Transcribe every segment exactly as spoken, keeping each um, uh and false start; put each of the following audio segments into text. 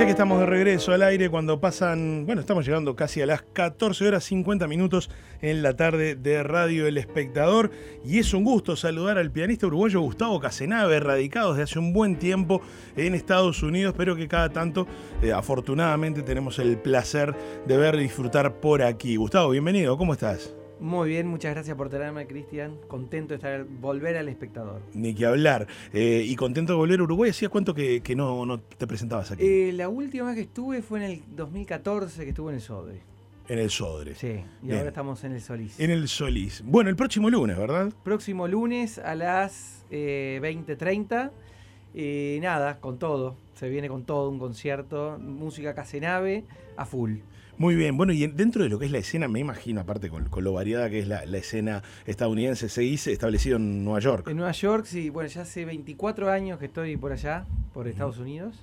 que estamos de regreso al aire cuando pasan, bueno, estamos llegando casi a las catorce horas cincuenta minutos en la tarde de Radio El Espectador, y es un gusto saludar al pianista uruguayo Gustavo Casenave, radicado desde hace un buen tiempo en Estados Unidos, pero que cada tanto, eh, afortunadamente, tenemos el placer de ver y disfrutar por aquí. Gustavo, bienvenido, ¿cómo estás? Muy bien, muchas gracias por tenerme, Cristian. Contento de estar, volver al Espectador. Ni que hablar. Eh, y contento de volver a Uruguay. ¿Hacía cuánto que, que no, no te presentabas aquí? Eh, la última vez que estuve fue en el dos mil catorce, que estuve en el Sodre. En el Sodre. Sí, y Bien. ahora estamos en el Solís. En el Solís. Bueno, el próximo lunes, ¿verdad? Próximo lunes a las eh, veinte treinta. Eh, nada, con todo. Se viene con todo, un concierto, música Casenave a full. Muy bien, bueno, y dentro de lo que es la escena, me imagino, aparte con, con lo variada que es la, la escena estadounidense, seguís establecido en Nueva York. En Nueva York, sí, bueno, ya hace veinticuatro años que estoy por allá, por Estados Unidos.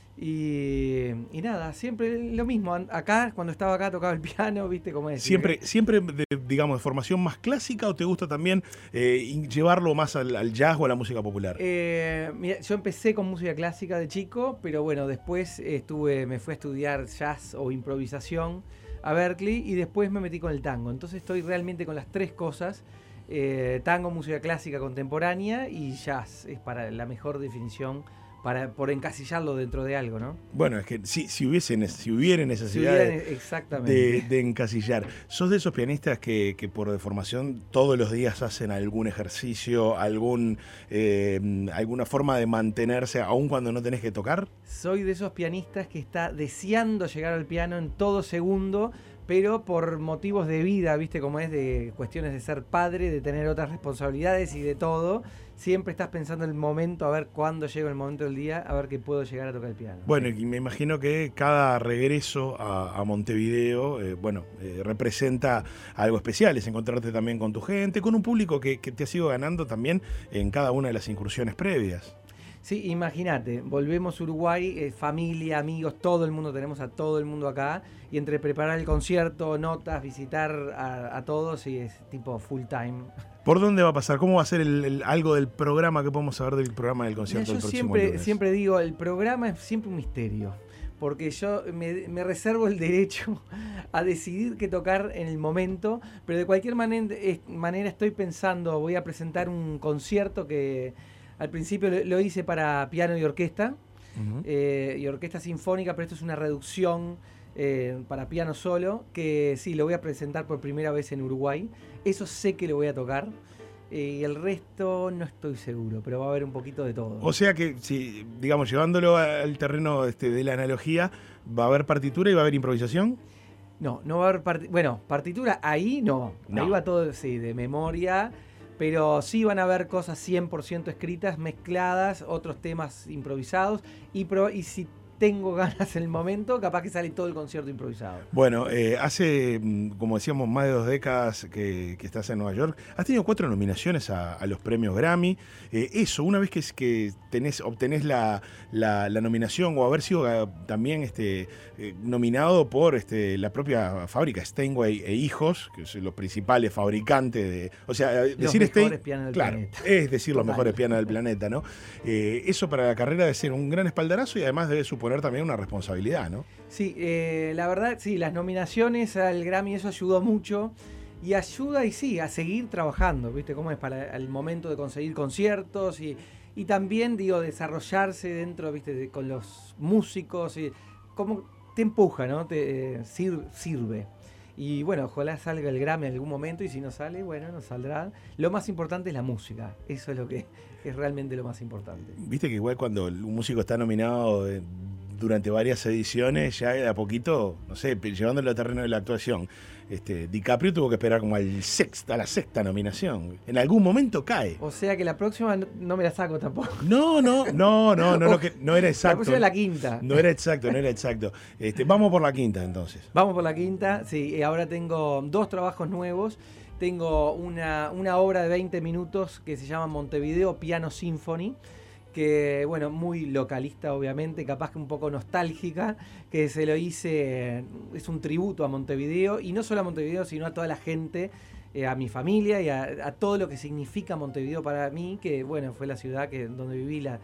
Y, y nada, siempre lo mismo. Acá, cuando estaba acá, tocaba el piano, ¿viste cómo es? ¿Siempre, siempre de, digamos, de formación más clásica o te gusta también eh, llevarlo más al, al jazz o a la música popular? Eh, mira, yo empecé con música clásica de chico, pero bueno, después estuve, me fui a estudiar jazz o improvisación a Berkeley y después me metí con el tango. Entonces estoy realmente con las tres cosas. Eh, tango, música clásica contemporánea y jazz. Es para la mejor definición. Para, por encasillarlo dentro de algo, ¿no? Bueno, es que si, si, hubiese, si hubiera necesidad si hubiera, de, exactamente. De, de encasillar. ¿Sos de esos pianistas que, que por deformación todos los días hacen algún ejercicio, algún eh, alguna forma de mantenerse aun cuando no tenés que tocar? Soy de esos pianistas que está deseando llegar al piano en todo segundo, pero por motivos de vida, ¿viste cómo es? De cuestiones de ser padre, de tener otras responsabilidades y de todo. Siempre estás pensando en el momento, a ver cuándo llega el momento del día, a ver que puedo llegar a tocar el piano. Bueno, y me imagino que cada regreso a, a Montevideo, eh, bueno, eh, representa algo especial. Es encontrarte también con tu gente, con un público que, que te ha ido ganando también en cada una de las incursiones previas. Sí, imagínate, volvemos a Uruguay, eh, familia, amigos, todo el mundo, tenemos a todo el mundo acá, y entre preparar el concierto, notas, visitar a, a todos, y es tipo full time. ¿Por dónde va a pasar? ¿Cómo va a ser el, el, algo del programa que podemos saber del programa del concierto Mira, del yo próximo siempre, lunes? siempre digo, el programa es siempre un misterio, porque yo me, me reservo el derecho a decidir qué tocar en el momento, pero de cualquier manera, manera estoy pensando, voy a presentar un concierto que al principio lo, lo hice para piano y orquesta, uh-huh. eh, y orquesta sinfónica, pero esto es una reducción eh, para piano solo, que sí, lo voy a presentar por primera vez en Uruguay. Eso sé que lo voy a tocar. Eh, y el resto no estoy seguro, pero va a haber un poquito de todo. O sea que, si, digamos, llevándolo al terreno este, de la analogía, ¿va a haber partitura y va a haber improvisación? No, no va a haber partitura. Bueno, partitura ahí no. no. Ahí va todo, sí, de memoria. Pero sí van a haber cosas cien por ciento escritas, mezcladas, otros temas improvisados. Y, pro, y si tengo ganas en el momento, capaz que sale todo el concierto improvisado. Bueno, eh, hace, como decíamos, más de dos décadas que, que estás en Nueva York. Has tenido cuatro nominaciones a, a los premios Grammy. Eh, eso, una vez que, que tenés, obtenés la, la, la nominación o haber sido también este, eh, nominado por este, la propia fábrica Steinway e Hijos, que son los principales fabricantes de... O sea, los decir mejores Stein, pianos del claro, planeta. Es decir, Total. Los mejores pianos del planeta, ¿no? Eh, eso para la carrera debe ser un gran espaldarazo y además debe suponer también una responsabilidad, ¿no? Sí, eh, la verdad, sí, las nominaciones al Grammy, eso ayudó mucho. Y ayuda, y sí, a seguir trabajando, ¿viste? Cómo es para el momento de conseguir conciertos y, y también, digo, desarrollarse dentro, ¿viste? De, con los músicos y como te empuja, ¿no? Te eh, sir, sirve. Y bueno, ojalá salga el Grammy en algún momento y si no sale, bueno, no saldrá. Lo más importante es la música, eso es lo que es realmente lo más importante. Viste que igual cuando un músico está nominado de, durante varias ediciones, ya de a poquito, no sé, llevándolo al terreno de la actuación, este, DiCaprio tuvo que esperar como al sexta, a la sexta nominación. En algún momento cae. O sea que la próxima no, no me la saco tampoco. No, no, no, no, no, no, que no era exacto. La próxima es la quinta. No era exacto, no era exacto. Este, vamos por la quinta entonces. Vamos por la quinta, sí. Ahora tengo dos trabajos nuevos. Tengo una, una obra de veinte minutos que se llama Montevideo Piano Symphony, que, bueno, muy localista, obviamente, capaz que un poco nostálgica, que se lo hice, es un tributo a Montevideo, y no solo a Montevideo, sino a toda la gente, eh, a mi familia y a, a todo lo que significa Montevideo para mí, que, bueno, fue la ciudad que, donde viví la,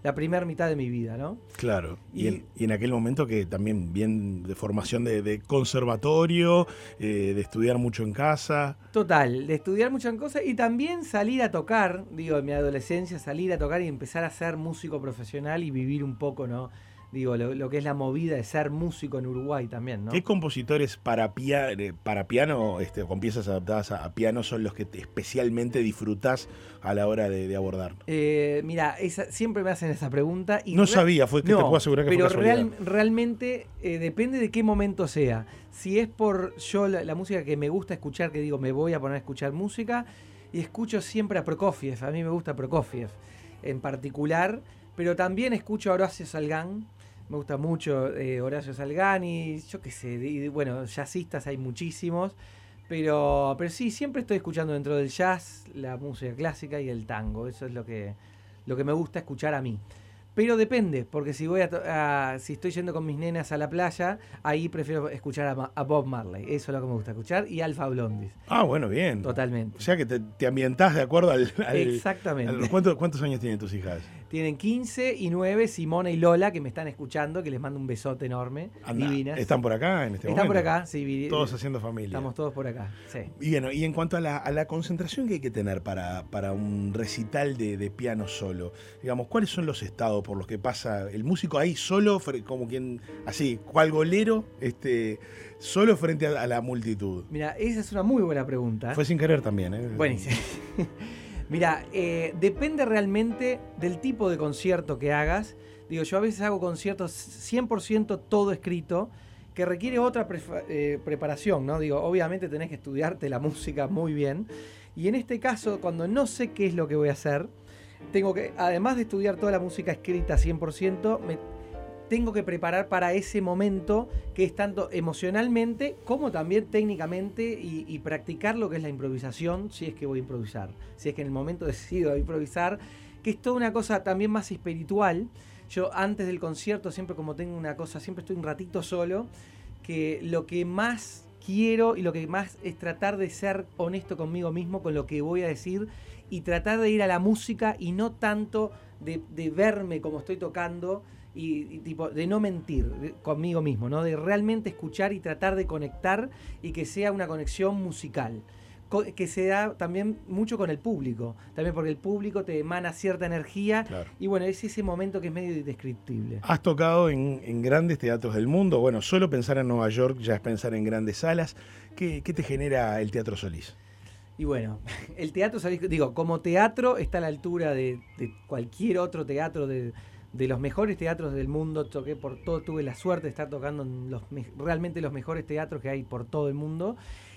la primera mitad de mi vida, ¿no? Claro, y, Y- en, y en aquel momento que también bien de formación de, de conservatorio, eh, de estudiar mucho en casa. Total, de estudiar muchas cosas y también salir a tocar, digo, en mi adolescencia, salir a tocar y empezar a ser músico profesional y vivir un poco, ¿no? Digo, lo, lo que es la movida de ser músico en Uruguay también, ¿no? ¿Qué compositores para, pia- eh, para piano, este, con piezas adaptadas a, a piano, son los que te especialmente disfrutás a la hora de, de abordar? Eh, mira, esa, siempre me hacen esa pregunta. Y No re- sabía, fue que te No, puedo asegurar que pero fue casualidad. real- realmente eh, depende de qué momento sea. Si es por yo la, la música que me gusta escuchar, que digo, me voy a poner a escuchar música, y escucho siempre a Prokofiev. A mí me gusta Prokofiev en particular, pero también escucho a Horacio Salgán. Me gusta mucho eh, Horacio Salgán y yo qué sé, y, bueno, jazzistas hay muchísimos. Pero, pero sí, siempre estoy escuchando dentro del jazz, la música clásica y el tango. Eso es lo que, lo que me gusta escuchar a mí. Pero depende, porque si voy a, to- a- si estoy yendo con mis nenas a la playa, ahí prefiero escuchar a, Ma- a Bob Marley. Eso es lo que me gusta escuchar. Y Alfa Blondie. Ah, bueno, bien. Totalmente. O sea que te, te ambientás de acuerdo al... al- Exactamente. al- ¿cuántos, ¿Cuántos años tienen tus hijas? Tienen quince y nueve, Simona y Lola, que me están escuchando, que les mando un besote enorme. Anda, Divinas. ¿están por acá en este Están por momento? acá, sí. vi- Todos haciendo familia. Estamos todos por acá, sí. Y bueno, y en cuanto a la, a la concentración que hay que tener para, para un recital de, de piano solo, digamos, ¿cuáles son los estados por los que pasa el músico ahí solo, fre- como quien, así, cual golero, este, solo frente a, a la multitud? Mira, esa es una muy buena pregunta. Fue sin querer también, ¿eh? Buenísimo. Mira, eh, depende realmente del tipo de concierto que hagas. Digo, yo a veces hago conciertos cien por ciento todo escrito, que requiere otra prefa- eh, preparación, ¿no? Digo, obviamente tenés que estudiarte la música muy bien. Y en este caso, cuando no sé qué es lo que voy a hacer, tengo que, además de estudiar toda la música escrita cien por ciento, me tengo que preparar para ese momento que es tanto emocionalmente como también técnicamente y, y practicar lo que es la improvisación, si es que voy a improvisar, si es que en el momento decido improvisar, que es toda una cosa también más espiritual. Yo antes del concierto siempre como tengo una cosa, siempre estoy un ratito solo, que lo que más quiero y lo que más es tratar de ser honesto conmigo mismo con lo que voy a decir y tratar de ir a la música y no tanto de, de verme como estoy tocando y, y tipo de no mentir de- conmigo mismo, ¿no? De realmente escuchar y tratar de conectar y que sea una conexión musical. Co- Que se da también mucho con el público, también porque el público te emana cierta energía. Claro. Y bueno, es ese momento que es medio indescriptible. Has tocado en, en grandes teatros del mundo. Bueno, solo pensar en Nueva York ya es pensar en grandes salas. ¿Qué, qué te genera el Teatro Solís? Y bueno, el teatro, ¿sabés? Digo, como teatro está a la altura de, de cualquier otro teatro, de, de los mejores teatros del mundo. Toqué por todo, tuve la suerte de estar tocando en los, me- realmente los mejores teatros que hay por todo el mundo.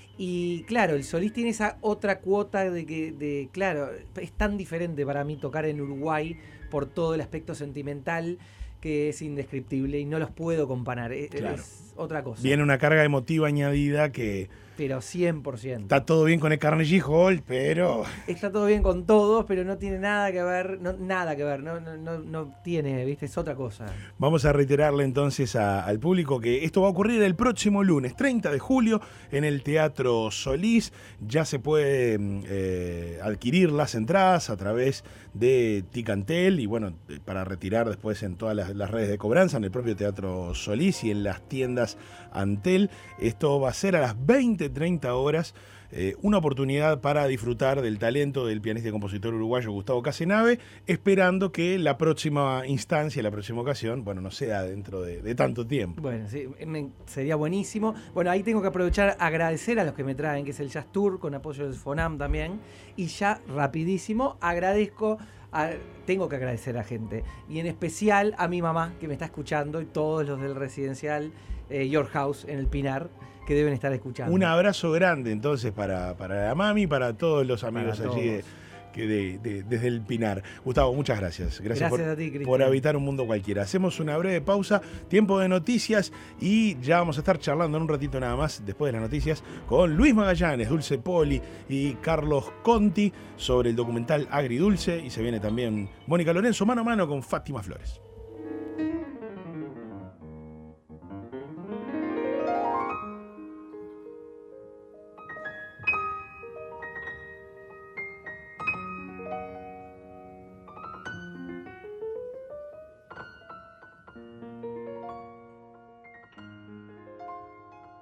Y claro, el Solís tiene esa otra cuota de que, de, claro, es tan diferente para mí tocar en Uruguay por todo el aspecto sentimental que es indescriptible y no los puedo comparar. Es, Claro. es otra cosa. Viene una carga emotiva añadida que Pero cien por ciento. está todo bien con el Carnegie Hall, pero Está todo bien con todos, pero no tiene nada que ver, no, nada que ver, no, no, no, no tiene, viste, es otra cosa. vamos a reiterarle entonces a- al público que esto va a ocurrir el próximo lunes, treinta de julio, en el Teatro Solís. Ya se puede eh, adquirir las entradas a través de Ticantel y bueno, eh, para retirar después en todas las, las redes de cobranza, en el propio Teatro Solís y en las tiendas Antel. Esto va a ser a las veinte treinta horas. Eh, una oportunidad para disfrutar del talento del pianista y compositor uruguayo Gustavo Casenave, esperando que la próxima instancia, la próxima ocasión, bueno, no sea dentro de, de tanto tiempo. Bueno, sí, me- sería buenísimo. Bueno, ahí tengo que aprovechar, agradecer a los que me traen, que es el Jazz Tour, con apoyo del FONAM también. Y ya, rapidísimo, agradezco, a- tengo que agradecer a gente. Y en especial a mi mamá, que me está escuchando, y todos los del residencial eh, Your House en el Pinar, que deben estar escuchando. Un abrazo grande entonces para, para la mami, para todos los amigos Para allí de, todos. que de- de- desde el Pinar. Gustavo, muchas gracias. Gracias, Gracias por, a ti, Cristian. por habitar un mundo cualquiera. Hacemos una breve pausa, tiempo de noticias y ya vamos a estar charlando en un ratito nada más, después de las noticias, con Luis Magallanes, Dulce Poli y Carlos Conti sobre el documental Agridulce, y se viene también Mónica Lorenzo mano a mano con Fátima Flores.